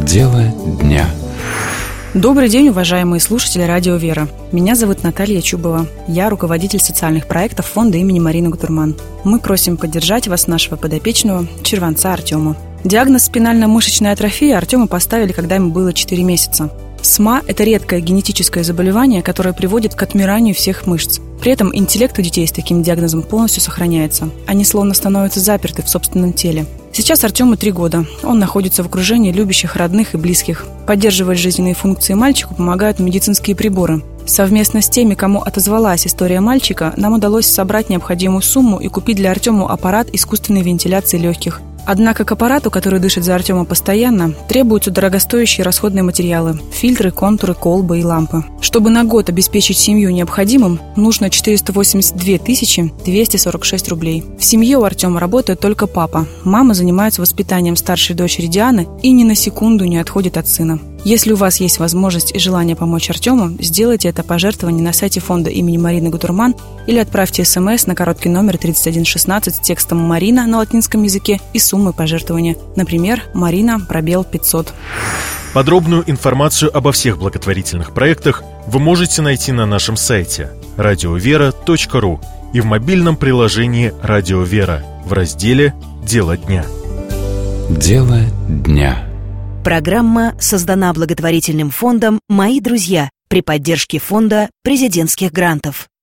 Дело дня. Добрый день, уважаемые слушатели Радио Вера. Меня зовут Наталья Чубова. Я руководитель социальных проектов фонда имени Марины Гутурман. Мы просим поддержать вас, нашего подопечного, червонца Артема. Диагноз спинально-мышечная атрофия Артему поставили, когда ему было 4 месяца. СМА – это редкое генетическое заболевание, которое приводит к отмиранию всех мышц. При этом интеллект у детей с таким диагнозом полностью сохраняется. Они словно становятся заперты в собственном теле. Сейчас Артему 3 года. Он находится в окружении любящих, родных и близких. Поддерживать жизненные функции мальчику помогают медицинские приборы. Совместно с теми, кому отозвалась история мальчика, нам удалось собрать необходимую сумму и купить для Артема аппарат искусственной вентиляции легких. Однако к аппарату, который дышит за Артема постоянно, требуются дорогостоящие расходные материалы – фильтры, контуры, колбы и лампы. Чтобы на год обеспечить семью необходимым, нужно 482 246 рублей. В семье у Артема работает только папа. Мама занимается воспитанием старшей дочери Дианы и ни на секунду не отходит от сына. Если у вас есть возможность и желание помочь Артему, сделайте это пожертвование на сайте фонда имени Марины Гутурман или отправьте СМС на короткий номер 3116 с текстом «Марина» на латинском языке и суммой пожертвования. Например, Марина, пробел 500. Подробную информацию обо всех благотворительных проектах вы можете найти на нашем сайте radiovera.ru и в мобильном приложении «Радио Вера» в разделе «Дело дня». Дело дня. Программа создана благотворительным фондом «Мои друзья» при поддержке фонда президентских грантов.